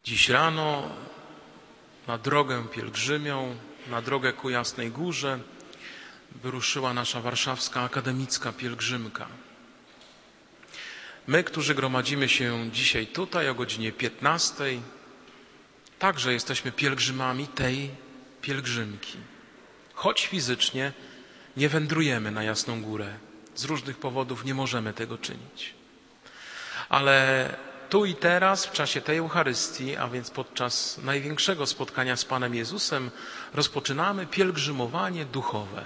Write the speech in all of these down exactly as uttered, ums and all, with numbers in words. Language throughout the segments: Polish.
Dziś rano na drogę pielgrzymią, na drogę ku Jasnej Górze wyruszyła nasza warszawska akademicka pielgrzymka. My, którzy gromadzimy się dzisiaj tutaj o godzinie piętnastej, także jesteśmy pielgrzymami tej pielgrzymki. Choć fizycznie nie wędrujemy na Jasną Górę. Z różnych powodów nie możemy tego czynić. Ale tu i teraz, w czasie tej Eucharystii, a więc podczas największego spotkania z Panem Jezusem, rozpoczynamy pielgrzymowanie duchowe.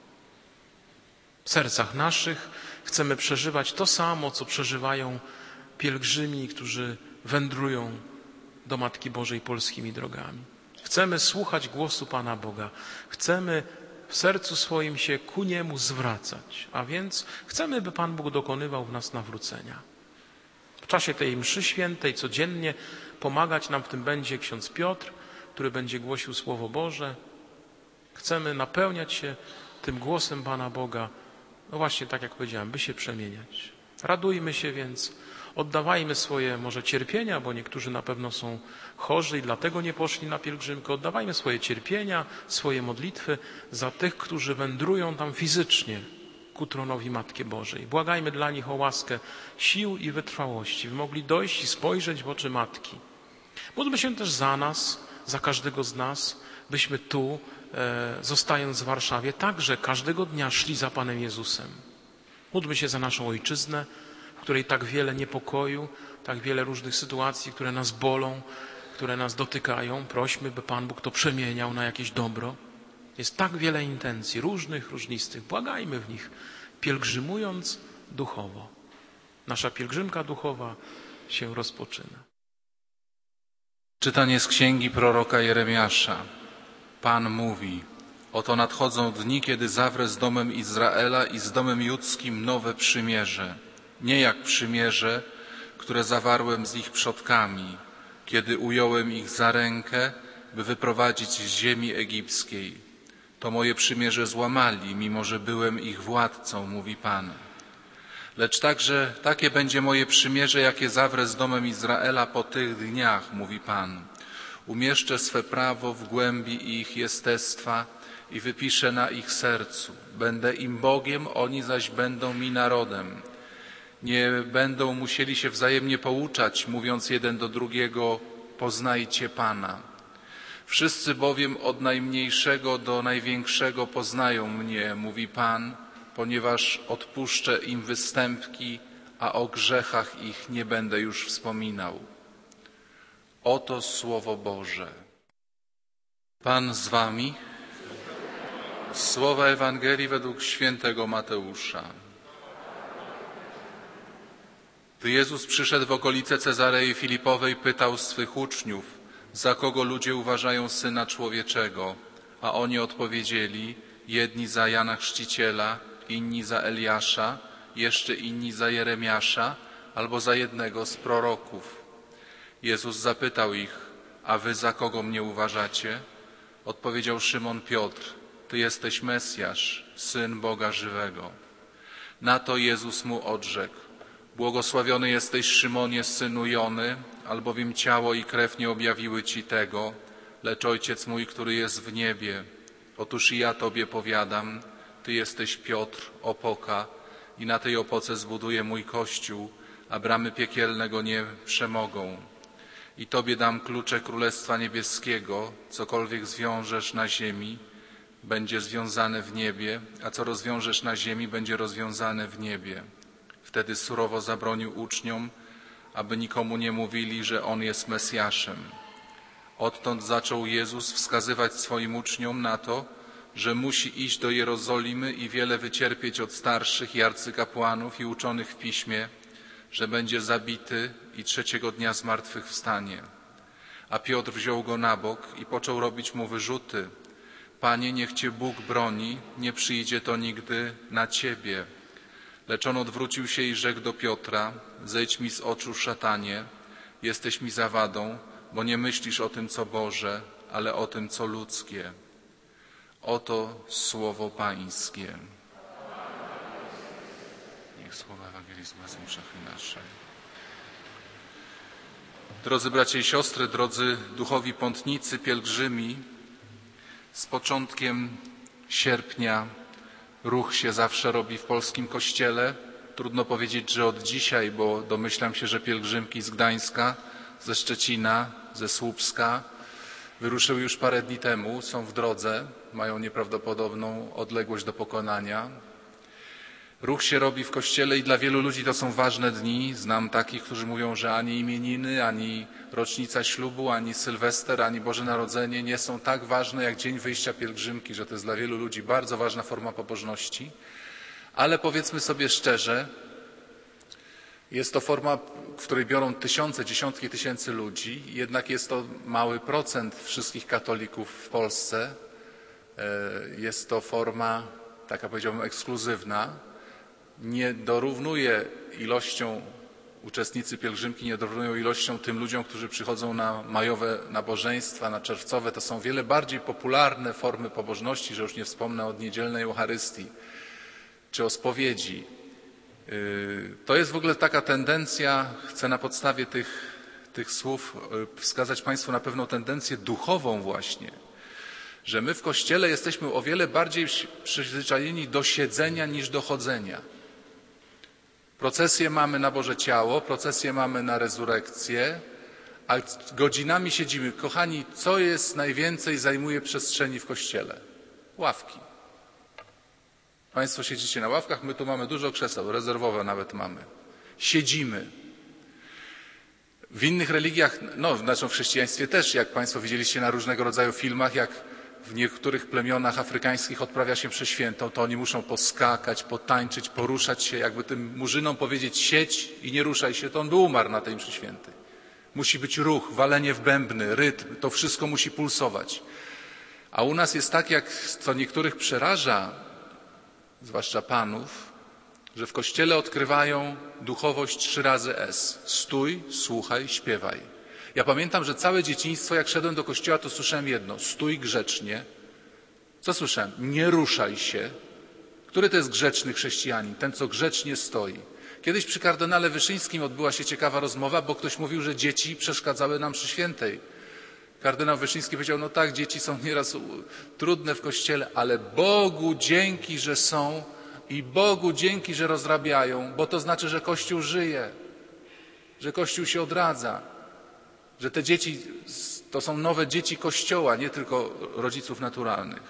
W sercach naszych chcemy przeżywać to samo, co przeżywają pielgrzymi, którzy wędrują do Matki Bożej polskimi drogami. Chcemy słuchać głosu Pana Boga. Chcemy w sercu swoim się ku Niemu zwracać. A więc chcemy, by Pan Bóg dokonywał w nas nawrócenia. W czasie tej mszy świętej codziennie pomagać nam w tym będzie ksiądz Piotr, który będzie głosił Słowo Boże. Chcemy napełniać się tym głosem Pana Boga, no właśnie tak jak powiedziałem, by się przemieniać. Radujmy się więc, oddawajmy swoje może cierpienia, bo niektórzy na pewno są chorzy i dlatego nie poszli na pielgrzymkę. Oddawajmy swoje cierpienia, swoje modlitwy za tych, którzy wędrują tam fizycznie ku tronowi Matki Bożej. Błagajmy dla nich o łaskę sił i wytrwałości, by mogli dojść i spojrzeć w oczy Matki. Módlmy się też za nas, za każdego z nas, byśmy tu, e, zostając w Warszawie, także każdego dnia szli za Panem Jezusem. Módlmy się za naszą ojczyznę, w której tak wiele niepokoju, tak wiele różnych sytuacji, które nas bolą, które nas dotykają. Prośmy, by Pan Bóg to przemieniał na jakieś dobro. Jest tak wiele intencji, różnych, różnistych. Błagajmy w nich, pielgrzymując duchowo. Nasza pielgrzymka duchowa się rozpoczyna. Czytanie z księgi proroka Jeremiasza. Pan mówi: oto nadchodzą dni, kiedy zawrę z domem Izraela i z domem judzkim nowe przymierze. Nie jak przymierze, które zawarłem z ich przodkami, kiedy ująłem ich za rękę, by wyprowadzić z ziemi egipskiej. To moje przymierze złamali, mimo że byłem ich władcą, mówi Pan. Lecz także takie będzie moje przymierze, jakie zawrę z domem Izraela po tych dniach, mówi Pan. Umieszczę swe prawo w głębi ich jestestwa i wypiszę na ich sercu. Będę im Bogiem, oni zaś będą mi narodem. Nie będą musieli się wzajemnie pouczać, mówiąc jeden do drugiego: poznajcie Pana. Wszyscy bowiem od najmniejszego do największego poznają mnie, mówi Pan, ponieważ odpuszczę im występki, a o grzechach ich nie będę już wspominał. Oto Słowo Boże. Pan z wami. Słowa Ewangelii według świętego Mateusza. Gdy Jezus przyszedł w okolice Cezarei Filipowej, pytał swych uczniów: za kogo ludzie uważają Syna Człowieczego? A oni odpowiedzieli: jedni za Jana Chrzciciela, inni za Eliasza, jeszcze inni za Jeremiasza albo za jednego z proroków. Jezus zapytał ich: a wy za kogo mnie uważacie? Odpowiedział Szymon Piotr: Ty jesteś Mesjasz, Syn Boga żywego. Na to Jezus mu odrzekł: błogosławiony jesteś, Szymonie, synu Jony, albowiem ciało i krew nie objawiły ci tego, lecz Ojciec mój, który jest w niebie. Otóż i ja tobie powiadam, ty jesteś Piotr, opoka, i na tej opoce zbuduję mój kościół, a bramy piekielne go nie przemogą. I tobie dam klucze Królestwa Niebieskiego, cokolwiek zwiążesz na ziemi, będzie związane w niebie, a co rozwiążesz na ziemi, będzie rozwiązane w niebie. Wtedy surowo zabronił uczniom, aby nikomu nie mówili, że On jest Mesjaszem. Odtąd zaczął Jezus wskazywać swoim uczniom na to, że musi iść do Jerozolimy i wiele wycierpieć od starszych i arcykapłanów i uczonych w piśmie, że będzie zabity i trzeciego dnia zmartwychwstanie. A Piotr wziął go na bok i począł robić mu wyrzuty. Panie, niech Cię Bóg broni, nie przyjdzie to nigdy na Ciebie. Lecz on odwrócił się i rzekł do Piotra: zejdź mi z oczu, szatanie, jesteś mi zawadą, bo nie myślisz o tym, co Boże, ale o tym, co ludzkie. Oto słowo Pańskie. Niech słowa Ewangelii zgłaszą grzechy nasze. Drodzy bracia i siostry, drodzy duchowi pątnicy, pielgrzymi, z początkiem sierpnia ruch się zawsze robi w polskim kościele. Trudno powiedzieć, że od dzisiaj, bo domyślam się, że pielgrzymki z Gdańska, ze Szczecina, ze Słupska wyruszyły już parę dni temu, są w drodze, mają nieprawdopodobną odległość do pokonania. Ruch się robi w kościele i dla wielu ludzi to są ważne dni. Znam takich, którzy mówią, że ani imieniny, ani rocznica ślubu, ani Sylwester, ani Boże Narodzenie nie są tak ważne jak dzień wyjścia pielgrzymki, że to jest dla wielu ludzi bardzo ważna forma pobożności. Ale powiedzmy sobie szczerze, jest to forma, w której biorą tysiące, dziesiątki tysięcy ludzi, jednak jest to mały procent wszystkich katolików w Polsce. Jest to forma, taka powiedziałbym, ekskluzywna. Nie dorównuje ilością, uczestnicy pielgrzymki nie dorównują ilością tym ludziom, którzy przychodzą na majowe nabożeństwa, na czerwcowe. To są wiele bardziej popularne formy pobożności, że już nie wspomnę o niedzielnej Eucharystii czy o spowiedzi. To jest w ogóle taka tendencja, chcę na podstawie tych, tych słów wskazać Państwu na pewną tendencję duchową właśnie, że my w Kościele jesteśmy o wiele bardziej przyzwyczajeni do siedzenia niż do chodzenia. Procesję mamy na Boże Ciało, procesję mamy na rezurekcję, a godzinami siedzimy. Kochani, co jest najwięcej zajmuje przestrzeni w Kościele? Ławki. Państwo siedzicie na ławkach, my tu mamy dużo krzeseł, rezerwowe nawet mamy. Siedzimy. W innych religiach, no znaczy w chrześcijaństwie też, jak Państwo widzieliście na różnego rodzaju filmach, jak w niektórych plemionach afrykańskich odprawia się mszę świętą, to oni muszą poskakać, potańczyć, poruszać się, jakby tym murzynom powiedzieć siedź i nie ruszaj się, to on by umarł na tej mszy świętej. Musi być ruch, walenie w bębny, rytm, to wszystko musi pulsować. A u nas jest tak, jak co niektórych przeraża, zwłaszcza panów, że w Kościele odkrywają duchowość trzy razy S. Stój, słuchaj, śpiewaj. Ja pamiętam, że całe dzieciństwo, jak szedłem do kościoła, to słyszałem jedno. Stój grzecznie. Co słyszałem? Nie ruszaj się. Który to jest grzeczny chrześcijanin? Ten, co grzecznie stoi. Kiedyś przy kardynale Wyszyńskim odbyła się ciekawa rozmowa, bo ktoś mówił, że dzieci przeszkadzały nam przy świętej. Kardynał Wyszyński powiedział, no tak, dzieci są nieraz trudne w kościele, ale Bogu dzięki, że są i Bogu dzięki, że rozrabiają, bo to znaczy, że Kościół żyje, że Kościół się odradza, że te dzieci to są nowe dzieci Kościoła, nie tylko rodziców naturalnych.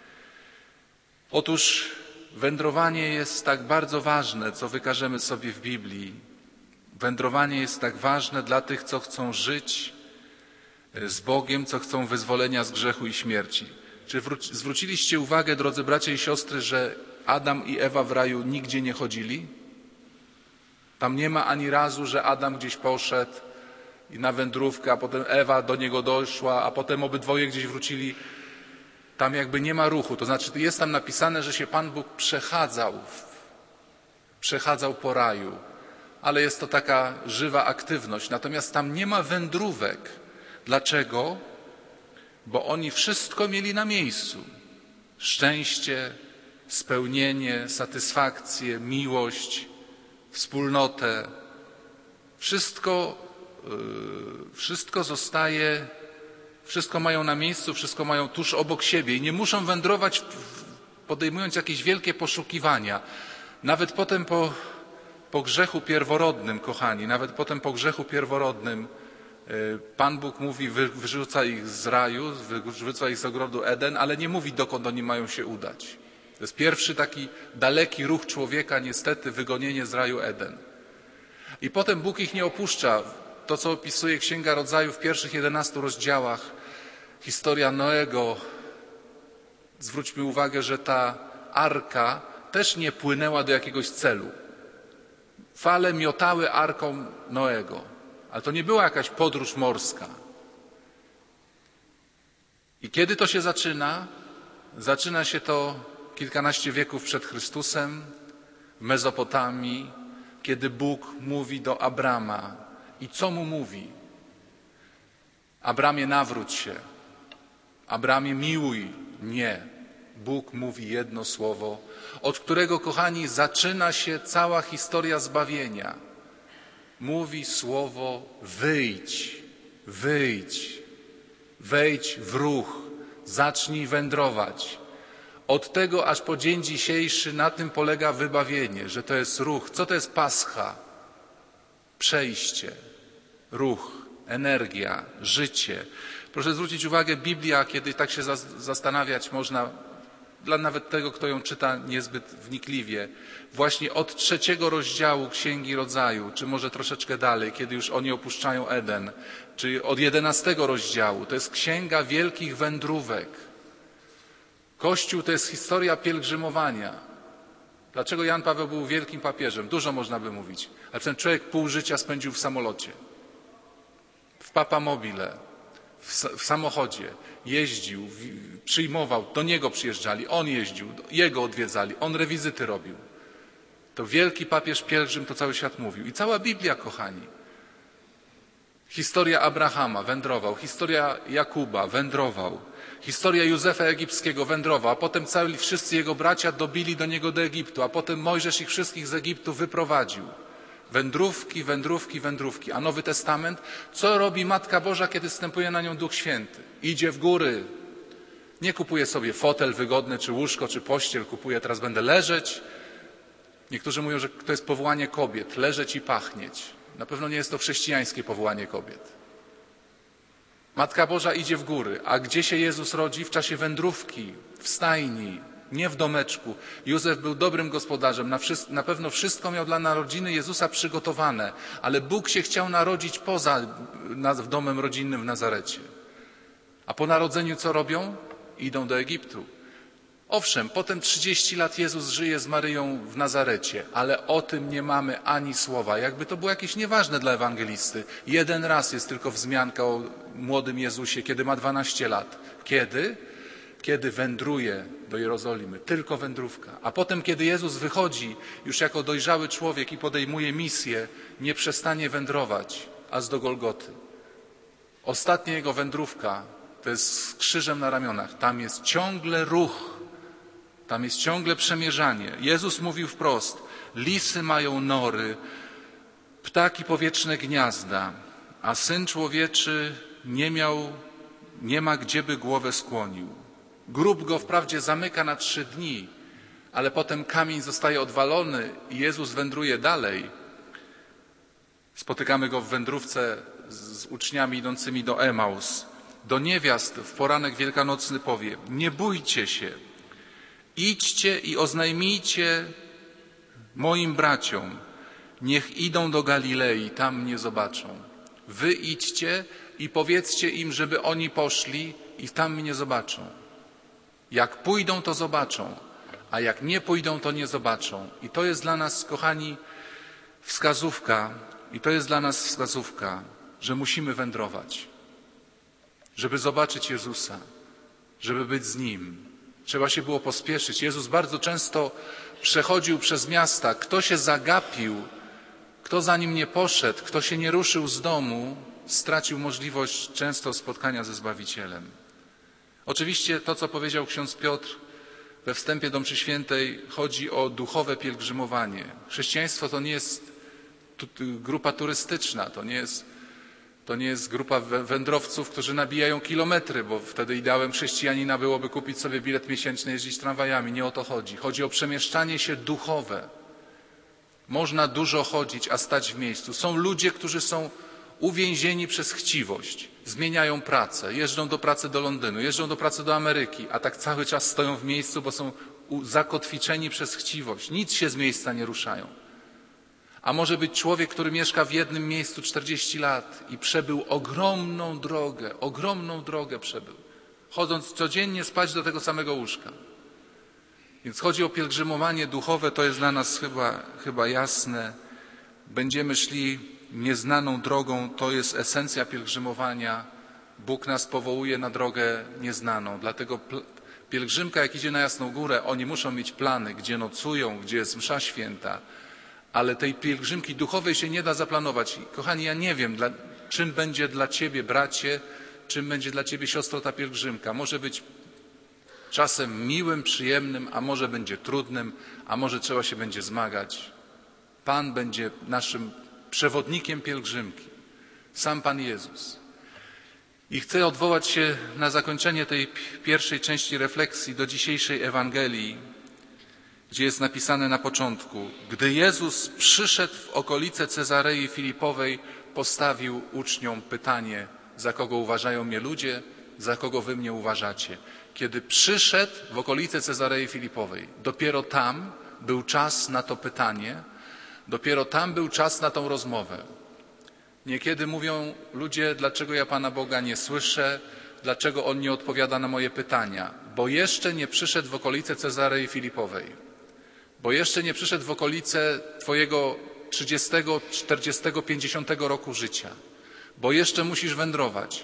Otóż wędrowanie jest tak bardzo ważne, co wykażemy sobie w Biblii. Wędrowanie jest tak ważne dla tych, co chcą żyć z Bogiem, co chcą wyzwolenia z grzechu i śmierci. Czy zwróciliście uwagę, drodzy bracia i siostry, że Adam i Ewa w raju nigdzie nie chodzili? Tam nie ma ani razu, że Adam gdzieś poszedł i na wędrówkę, a potem Ewa do niego doszła, a potem obydwoje gdzieś wrócili. Tam jakby nie ma ruchu. To znaczy jest tam napisane, że się Pan Bóg przechadzał, przechadzał po raju, ale jest to taka żywa aktywność. Natomiast tam nie ma wędrówek. Dlaczego? Bo oni wszystko mieli na miejscu. Szczęście, spełnienie, satysfakcję, miłość, wspólnotę. Wszystko, yy, wszystko zostaje, wszystko mają na miejscu, wszystko mają tuż obok siebie i nie muszą wędrować podejmując jakieś wielkie poszukiwania. Nawet potem po, po grzechu pierworodnym, kochani, nawet potem po grzechu pierworodnym Pan Bóg mówi, wyrzuca ich z raju, wyrzuca ich z ogrodu Eden, ale nie mówi, dokąd oni mają się udać. To jest pierwszy taki daleki ruch człowieka, niestety, wygonienie z raju Eden. I potem Bóg ich nie opuszcza. To, co opisuje Księga Rodzaju w pierwszych jedenastu rozdziałach, historia Noego. Zwróćmy uwagę, że ta arka też nie płynęła do jakiegoś celu. Fale miotały arką Noego. Ale to nie była jakaś podróż morska. I kiedy to się zaczyna? Zaczyna się to kilkanaście wieków przed Chrystusem w Mezopotamii, kiedy Bóg mówi do Abrama. I co mu mówi? Abramie, nawróć się. Abramie, miłuj mnie. Bóg mówi jedno słowo, od którego, kochani, zaczyna się cała historia zbawienia. Mówi słowo wyjdź. wyjdź, wejdź w ruch, zacznij wędrować. Od tego aż po dzień dzisiejszy na tym polega wybawienie, że to jest ruch. Co to jest Pascha? Przejście, ruch, energia, życie. Proszę zwrócić uwagę, Biblia, kiedy tak się zastanawiać można, dla nawet tego, kto ją czyta niezbyt wnikliwie, właśnie od trzeciego rozdziału Księgi Rodzaju, czy może troszeczkę dalej, kiedy już oni opuszczają Eden, czy od jedenastego rozdziału, to jest księga wielkich wędrówek. Kościół to jest historia pielgrzymowania. Dlaczego Jan Paweł był wielkim papieżem? Dużo można by mówić, ale ten człowiek pół życia spędził w samolocie, w papamobile, w, w samochodzie, jeździł, w, przyjmował, do niego przyjeżdżali, on jeździł, jego odwiedzali, on rewizyty robił. To wielki papież pielgrzym, to cały świat mówił. I cała Biblia, kochani. Historia Abrahama, wędrował, historia Jakuba, wędrował, historia Józefa Egipskiego, wędrował, a potem cały, wszyscy jego bracia dobili do niego do Egiptu, a potem Mojżesz ich wszystkich z Egiptu wyprowadził. Wędrówki, wędrówki, wędrówki. A Nowy Testament? Co robi Matka Boża, kiedy wstępuje na nią Duch Święty? Idzie w góry. Nie kupuje sobie fotel wygodny, czy łóżko, czy pościel, kupuje, teraz będę leżeć. Niektórzy mówią, że to jest powołanie kobiet, leżeć i pachnieć. Na pewno nie jest to chrześcijańskie powołanie kobiet. Matka Boża idzie w góry, a gdzie się Jezus rodzi? W czasie wędrówki, w stajni, nie w domeczku. Józef był dobrym gospodarzem, na, wszystko, na pewno wszystko miał dla narodziny Jezusa przygotowane, ale Bóg się chciał narodzić poza na, w domem rodzinnym w Nazarecie. A po narodzeniu co robią? Idą do Egiptu. Owszem, potem trzydzieści lat Jezus żyje z Maryją w Nazarecie, ale o tym nie mamy ani słowa. Jakby to było jakieś nieważne dla ewangelisty. Jeden raz jest tylko wzmianka o młodym Jezusie, kiedy ma dwanaście lat. Kiedy? Kiedy wędruje do Jerozolimy. Tylko wędrówka. A potem, kiedy Jezus wychodzi już jako dojrzały człowiek i podejmuje misję, nie przestanie wędrować, aż do Golgoty. Ostatnia jego wędrówka to jest z krzyżem na ramionach. Tam jest ciągle ruch. Tam jest ciągle przemierzanie. Jezus mówił wprost, lisy mają nory, ptaki powietrzne gniazda, a Syn Człowieczy nie miał, nie ma gdzie by głowę skłonił. Grób go wprawdzie zamyka na trzy dni, ale potem kamień zostaje odwalony i Jezus wędruje dalej. Spotykamy go w wędrówce z uczniami idącymi do Emaus. Do niewiast w poranek wielkanocny powie, nie bójcie się, idźcie i oznajmijcie moim braciom, niech idą do Galilei, tam mnie zobaczą. Wy idźcie i powiedzcie im, żeby oni poszli i tam mnie zobaczą. Jak pójdą, to zobaczą, a jak nie pójdą, to nie zobaczą. I to jest dla nas, kochani, wskazówka, i to jest dla nas wskazówka, że musimy wędrować, żeby zobaczyć Jezusa, żeby być z Nim. Trzeba się było pospieszyć. Jezus bardzo często przechodził przez miasta. Kto się zagapił, kto za Nim nie poszedł, kto się nie ruszył z domu, stracił możliwość często spotkania ze Zbawicielem. Oczywiście to, co powiedział ksiądz Piotr we wstępie do mszy świętej, chodzi o duchowe pielgrzymowanie. Chrześcijaństwo to nie jest grupa turystyczna, to nie jest, to nie jest grupa wędrowców, którzy nabijają kilometry, bo wtedy ideałem chrześcijanina byłoby kupić sobie bilet miesięczny, jeździć tramwajami. Nie o to chodzi. Chodzi o przemieszczanie się duchowe. Można dużo chodzić, a stać w miejscu. Są ludzie, którzy są uwięzieni przez chciwość. Zmieniają pracę, jeżdżą do pracy do Londynu, jeżdżą do pracy do Ameryki, a tak cały czas stoją w miejscu, bo są zakotwiczeni przez chciwość. Nic się z miejsca nie ruszają. A może być człowiek, który mieszka w jednym miejscu czterdzieści lat i przebył ogromną drogę, ogromną drogę przebył, chodząc codziennie spać do tego samego łóżka. Więc chodzi o pielgrzymowanie duchowe, to jest dla nas chyba, chyba jasne. Będziemy szli nieznaną drogą, to jest esencja pielgrzymowania. Bóg nas powołuje na drogę nieznaną. Dlatego pielgrzymka, jak idzie na Jasną Górę, oni muszą mieć plany, gdzie nocują, gdzie jest msza święta. Ale tej pielgrzymki duchowej się nie da zaplanować. Kochani, ja nie wiem, dla, czym będzie dla ciebie, bracie, czym będzie dla ciebie, siostro, ta pielgrzymka. Może być czasem miłym, przyjemnym, a może będzie trudnym, a może trzeba się będzie zmagać. Pan będzie naszym przewodnikiem pielgrzymki. Sam Pan Jezus. I chcę odwołać się na zakończenie tej pierwszej części refleksji do dzisiejszej Ewangelii, gdzie jest napisane na początku: gdy Jezus przyszedł w okolice Cezarei Filipowej, postawił uczniom pytanie: za kogo uważają mnie ludzie, za kogo wy mnie uważacie? Kiedy przyszedł w okolice Cezarei Filipowej, dopiero tam był czas na to pytanie, dopiero tam był czas na tą rozmowę. Niekiedy mówią ludzie: dlaczego ja Pana Boga nie słyszę, dlaczego On nie odpowiada na moje pytania? Bo jeszcze nie przyszedł w okolice Cezarei Filipowej, bo jeszcze nie przyszedł w okolice Twojego trzydziestego, czterdziestego, pięćdziesiątego roku życia, bo jeszcze musisz wędrować.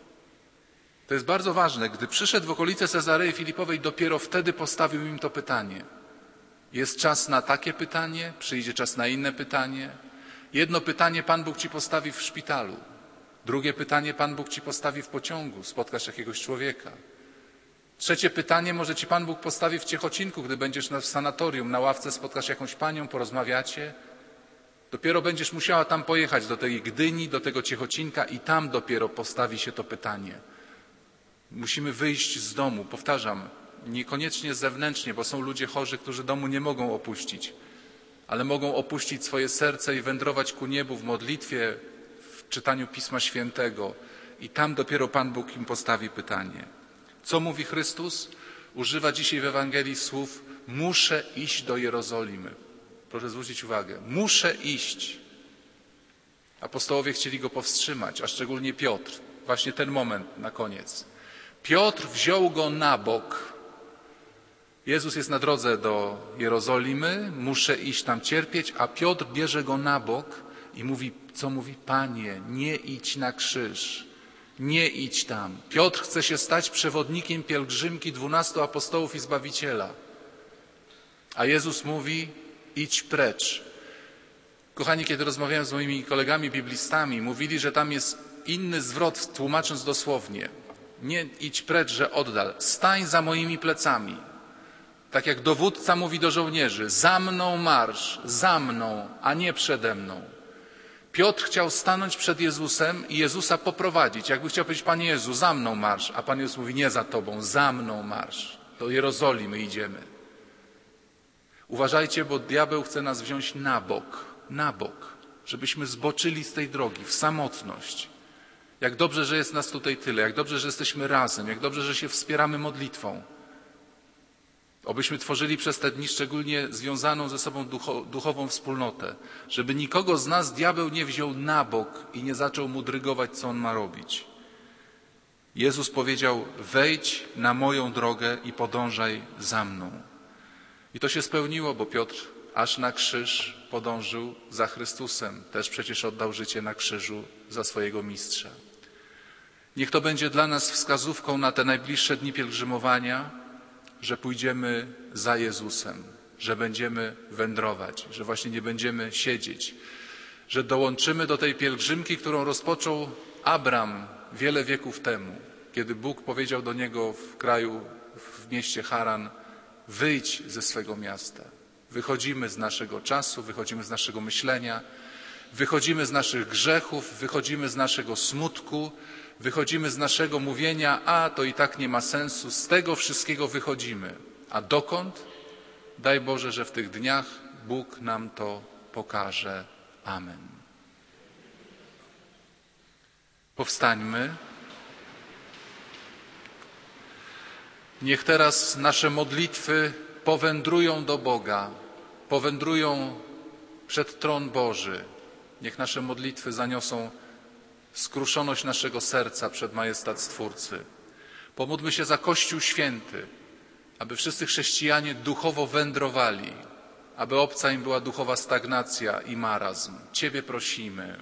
To jest bardzo ważne. Gdy przyszedł w okolice Cezarei Filipowej, dopiero wtedy postawił im to pytanie. Jest czas na takie pytanie, przyjdzie czas na inne pytanie. Jedno pytanie Pan Bóg ci postawi w szpitalu, drugie pytanie Pan Bóg ci postawi w pociągu, spotkasz jakiegoś człowieka. Trzecie pytanie może ci Pan Bóg postawi w Ciechocinku, gdy będziesz w sanatorium, na ławce spotkasz jakąś panią, porozmawiacie. Dopiero będziesz musiała tam pojechać, do tej Gdyni, do tego Ciechocinka i tam dopiero postawi się to pytanie. Musimy wyjść z domu, powtarzam, niekoniecznie zewnętrznie, bo są ludzie chorzy, którzy domu nie mogą opuścić, ale mogą opuścić swoje serce i wędrować ku niebu w modlitwie, w czytaniu Pisma Świętego i tam dopiero Pan Bóg im postawi pytanie. Co mówi Chrystus? Używa dzisiaj w Ewangelii słów: muszę iść do Jerozolimy. Proszę zwrócić uwagę, muszę iść. Apostołowie chcieli go powstrzymać, a szczególnie Piotr. Właśnie ten moment na koniec. Piotr wziął go na bok. Jezus jest na drodze do Jerozolimy, muszę iść tam cierpieć, a Piotr bierze go na bok i mówi, co mówi? Panie, nie idź na krzyż, nie idź tam. Piotr chce się stać przewodnikiem pielgrzymki dwunastu apostołów i Zbawiciela. A Jezus mówi, idź precz. Kochani, kiedy rozmawiałem z moimi kolegami biblistami, mówili, że tam jest inny zwrot, tłumacząc dosłownie. Nie idź precz, że oddal. Stań za moimi plecami. Tak jak dowódca mówi do żołnierzy, za mną marsz, za mną, a nie przede mną. Piotr chciał stanąć przed Jezusem i Jezusa poprowadzić. Jakby chciał powiedzieć, Panie Jezu, za mną marsz, a Pan Jezus mówi, nie za Tobą, za mną marsz. Do Jerozolimy idziemy. Uważajcie, bo diabeł chce nas wziąć na bok, na bok, żebyśmy zboczyli z tej drogi, w samotność. Jak dobrze, że jest nas tutaj tyle, jak dobrze, że jesteśmy razem, jak dobrze, że się wspieramy modlitwą. Obyśmy tworzyli przez te dni szczególnie związaną ze sobą ducho, duchową wspólnotę, żeby nikogo z nas diabeł nie wziął na bok i nie zaczął mu drygować, co on ma robić. Jezus powiedział, wejdź na moją drogę i podążaj za mną. I to się spełniło, bo Piotr aż na krzyż podążył za Chrystusem. Też przecież oddał życie na krzyżu za swojego mistrza. Niech to będzie dla nas wskazówką na te najbliższe dni pielgrzymowania, że pójdziemy za Jezusem, że będziemy wędrować, że właśnie nie będziemy siedzieć, że dołączymy do tej pielgrzymki, którą rozpoczął Abram wiele wieków temu, kiedy Bóg powiedział do niego w kraju, w mieście Haran, wyjdź ze swego miasta. Wychodzimy z naszego czasu, wychodzimy z naszego myślenia, wychodzimy z naszych grzechów, wychodzimy z naszego smutku, wychodzimy z naszego mówienia, a to i tak nie ma sensu, z tego wszystkiego wychodzimy. A dokąd? Daj Boże, że w tych dniach Bóg nam to pokaże. Amen. Powstańmy. Niech teraz nasze modlitwy powędrują do Boga, powędrują przed tron Boży. Niech nasze modlitwy zaniosą skruszoność naszego serca przed majestat Stwórcy. Pomódlmy się za Kościół Święty, aby wszyscy chrześcijanie duchowo wędrowali, aby obca im była duchowa stagnacja i marazm. Ciebie prosimy.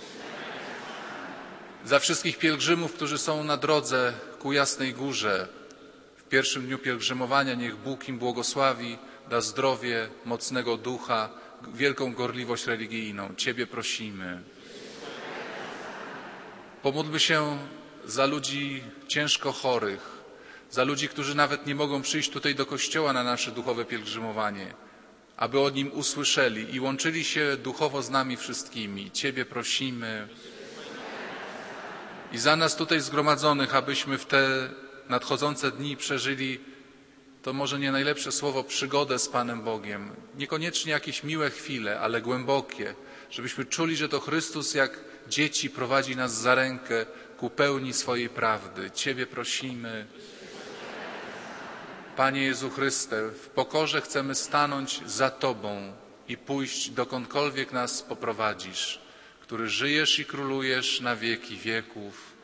Za wszystkich pielgrzymów, którzy są na drodze ku Jasnej Górze, w pierwszym dniu pielgrzymowania niech Bóg im błogosławi, da zdrowie, mocnego ducha, wielką gorliwość religijną. Ciebie prosimy. Pomódlmy się za ludzi ciężko chorych, za ludzi, którzy nawet nie mogą przyjść tutaj do kościoła na nasze duchowe pielgrzymowanie, aby o nim usłyszeli i łączyli się duchowo z nami wszystkimi. Ciebie prosimy. i za nas tutaj zgromadzonych, abyśmy w te nadchodzące dni przeżyli, to może nie najlepsze słowo, przygodę z Panem Bogiem. Niekoniecznie jakieś miłe chwile, ale głębokie, żebyśmy czuli, że to Chrystus jak dzieci prowadzi nas za rękę ku pełni swojej prawdy. Ciebie prosimy, Panie Jezu Chryste, w pokorze chcemy stanąć za Tobą i pójść dokądkolwiek nas poprowadzisz, który żyjesz i królujesz na wieki wieków.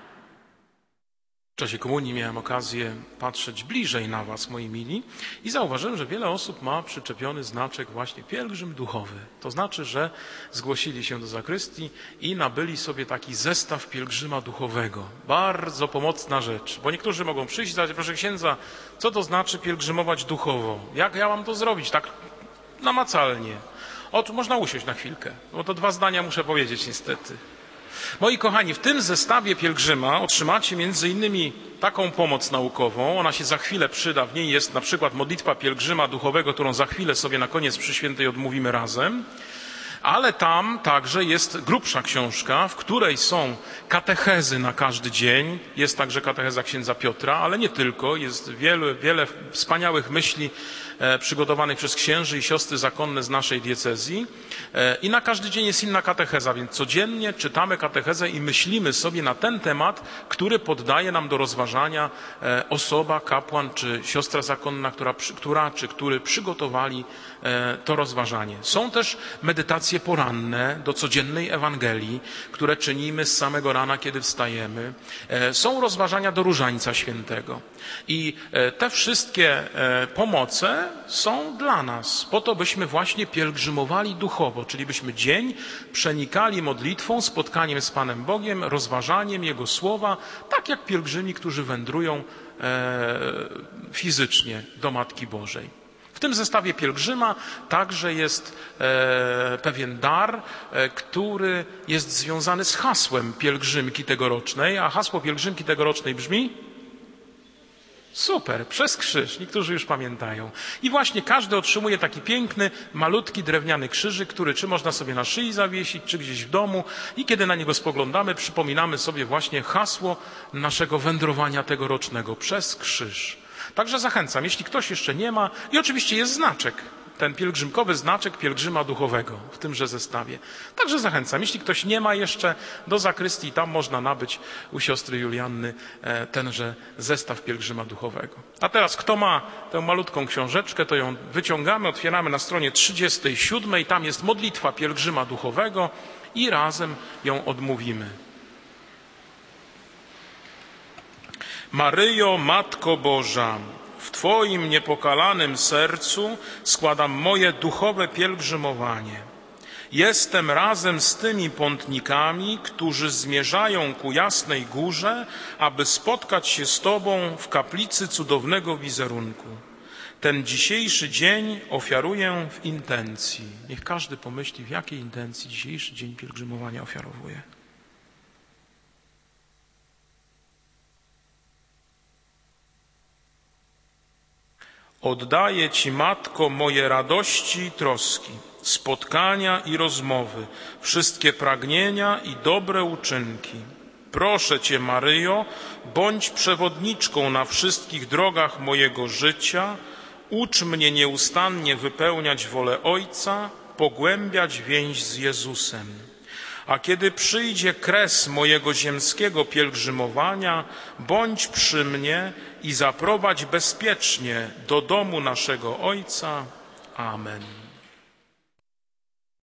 W czasie komunii miałem okazję patrzeć bliżej na was, moi mili, i zauważyłem, że wiele osób ma przyczepiony znaczek właśnie pielgrzym duchowy. To znaczy, że zgłosili się do zakrystii i nabyli sobie taki zestaw pielgrzyma duchowego. Bardzo pomocna rzecz, bo niektórzy mogą przyjść i zadać, proszę księdza, co to znaczy pielgrzymować duchowo? Jak ja mam to zrobić tak namacalnie? Oto można usiąść na chwilkę, bo to dwa zdania muszę powiedzieć niestety. Moi kochani, w tym zestawie pielgrzyma otrzymacie między innymi taką pomoc naukową, ona się za chwilę przyda, w niej jest na przykład modlitwa pielgrzyma duchowego, którą za chwilę sobie na koniec przy świętej odmówimy razem, ale tam także jest grubsza książka, w której są katechezy na każdy dzień, jest także katecheza księdza Piotra, ale nie tylko, jest wiele, wiele wspaniałych myśli e, przygotowanych przez księży i siostry zakonne z naszej diecezji e, i na każdy dzień jest inna katecheza, więc codziennie czytamy katechezę i myślimy sobie na ten temat, który poddaje nam do rozważania e, osoba, kapłan czy siostra zakonna, która, która czy który przygotowali e, to rozważanie. Są też medytacje poranne do codziennej Ewangelii, które czynimy z samego rana, kiedy wstajemy. Są rozważania do Różańca Świętego. I te wszystkie pomoce są dla nas, po to byśmy właśnie pielgrzymowali duchowo, czyli byśmy dzień przenikali modlitwą, spotkaniem z Panem Bogiem, rozważaniem Jego słowa, tak jak pielgrzymi, którzy wędrują fizycznie do Matki Bożej. W tym zestawie pielgrzyma także jest e, pewien dar, e, który jest związany z hasłem pielgrzymki tegorocznej, a hasło pielgrzymki tegorocznej brzmi? Super, przez krzyż. Niektórzy już pamiętają. I właśnie każdy otrzymuje taki piękny, malutki, drewniany krzyżyk, który czy można sobie na szyi zawiesić, czy gdzieś w domu. I kiedy na niego spoglądamy, przypominamy sobie właśnie hasło naszego wędrowania tegorocznego, przez krzyż. Także zachęcam, jeśli ktoś jeszcze nie ma, i oczywiście jest znaczek, ten pielgrzymkowy znaczek pielgrzyma duchowego w tymże zestawie. Także zachęcam, jeśli ktoś nie ma jeszcze, do zakrystii, tam można nabyć u siostry Julianny tenże zestaw pielgrzyma duchowego. A teraz kto ma tę malutką książeczkę, to ją wyciągamy, otwieramy na stronie trzydziestej siódmej, tam jest modlitwa pielgrzyma duchowego i razem ją odmówimy. Maryjo, Matko Boża, w Twoim niepokalanym sercu składam moje duchowe pielgrzymowanie. Jestem razem z tymi pątnikami, którzy zmierzają ku Jasnej Górze, aby spotkać się z Tobą w kaplicy cudownego wizerunku. Ten dzisiejszy dzień ofiaruję w intencji. Niech każdy pomyśli, w jakiej intencji dzisiejszy dzień pielgrzymowania ofiarowuje. Oddaję Ci, Matko, moje radości i troski, spotkania i rozmowy, wszystkie pragnienia i dobre uczynki. Proszę Cię, Maryjo, bądź przewodniczką na wszystkich drogach mojego życia, ucz mnie nieustannie wypełniać wolę Ojca, pogłębiać więź z Jezusem. A kiedy przyjdzie kres mojego ziemskiego pielgrzymowania, bądź przy mnie i zaprowadź bezpiecznie do domu naszego Ojca. Amen.